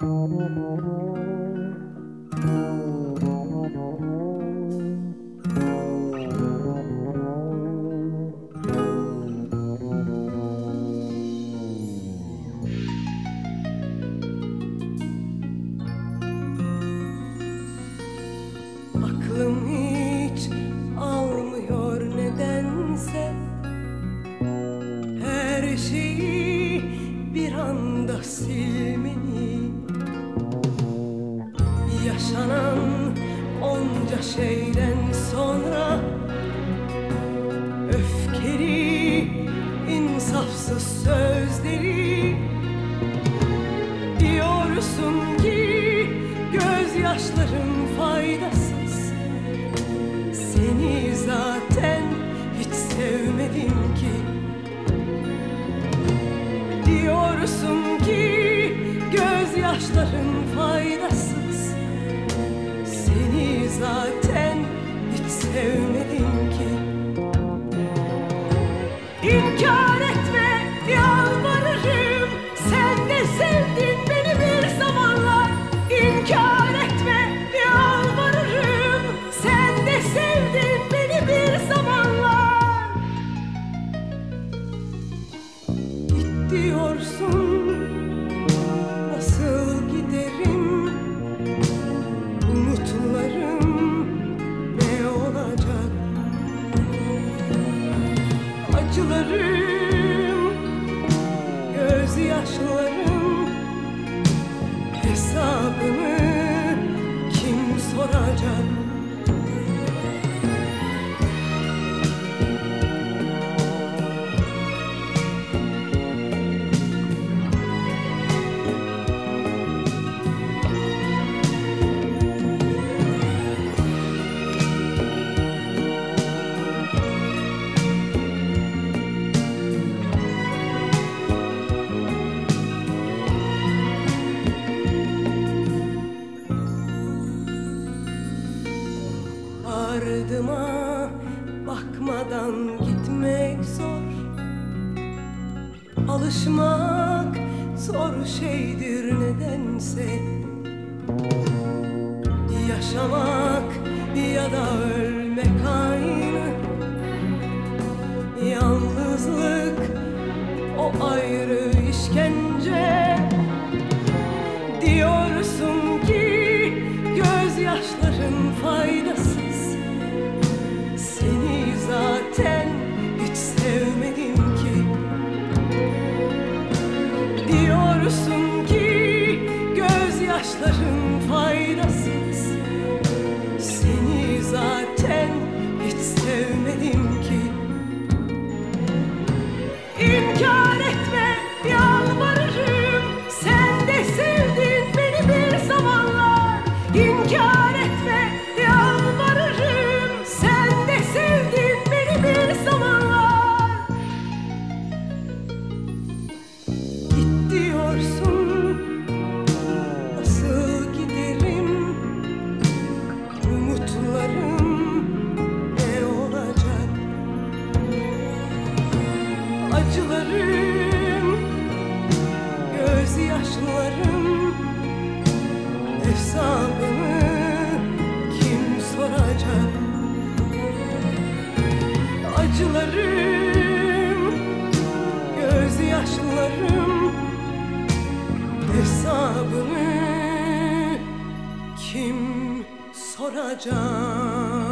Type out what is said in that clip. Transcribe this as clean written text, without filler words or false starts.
Aklım hiç almıyor nedense, her şeyi bir anda silmeni. Yaşanan onca şeyden sonra öfkeli, insafsız sözleri diyorsun ki gözyaşların faydasız. Seni zaten hiç sevmedim ki. Diyorsun ki gözyaşların faydasız. Seni zaten hiç sevmedim ki. İnkar etme, yalvarırım, sen de sevdin beni bir zamanlar. İnkar etme, yalvarırım, sen de sevdin beni bir zamanlar. Git diyorsun, nasıl giderim? Umutlarım ne olacak? Acılarım, gözyaşlarım, hesabını kim soracak? Ardıma bakmadan gitmek zor, alışmak zor şeydir nedense. Yaşamak ya da ölmek aynı. Yalnızlık o ayrı işkence. Diyorsun ki gözyaşların faydasız. Seni zaten hiç sevmedim ki. Diyorsun ki gözyaşların faydasız. Seni zaten hiç sevmedim ki. İnkar etme, yalvarırım, sen de sevdin beni bir zamanlar. İnkar etme, yalvarırım, sen de sevdin beni bir zamanlar. Git diyorsun, nasıl giderim? Umutlarım ne olacak? Acılarım, gözyaşlarım, hesabını kim soracak? Acılarım, gözyaşlarım, hesabını kim soracak?